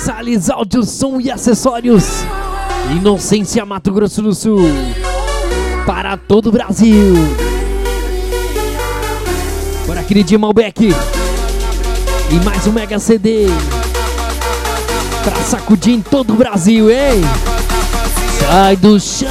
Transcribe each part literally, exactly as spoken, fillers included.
Salles Áudio, Som e Acessórios, Inocência, Mato Grosso do Sul, para todo o Brasil. Por aquele dia Malbec e mais um mega C D pra sacudir em todo o Brasil, hein? Sai do chão.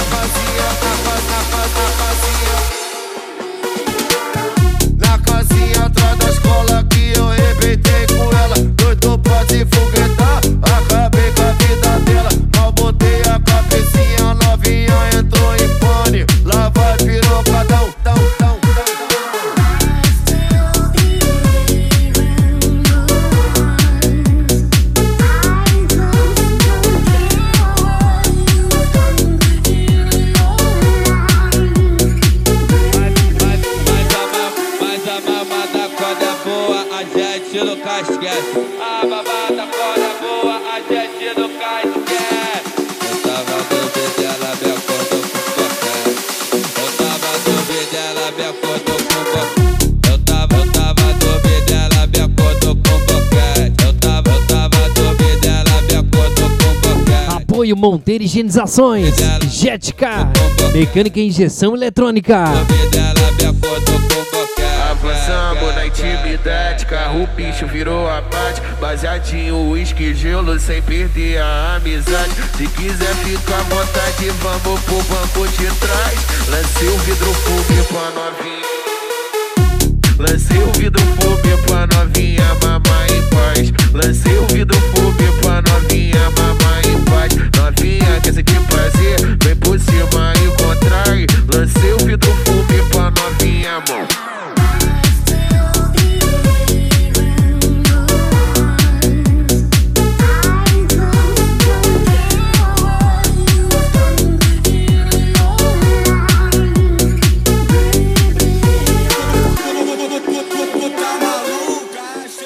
Na casinha atrás da escola que eu arrebentei com ela. Doido pra se foguetar, acabei com a vida dela. Mal botei a cabecinha, novinha entrou em pane. Lá vai pirocadão, tão, tão, tão. Nunca esquece. A babada quando é boa, a gente nunca esquece. Eu tava duvidando dela, me acordou com café. Eu tava duvidando dela, me acordou com café. Eu tava, eu tava duvidando dela, me acordou com boquete. Eu tava, eu tava duvidando dela, me acordou com boquete. Apoio Monteiro Higienizações, Jética, mecânica e injeção eletrônica. Duvidando, me acordou com boquete. Avançamos na intimidade, carro bicho virou a parte. Baseadinho, uísque, gelo, sem perder a amizade. Se quiser ficar à vontade, vamos pro banco de trás. Lancei o vidro fumê pra novinha. Lancei o vidro fumê pra novinha, mamar em paz. Lancei o vidro fumê pra novinha, mamar em paz. Novinha, quer sentir prazer? Vem por cima e contrai. Lancei o vidro fumê pra novinha, mão.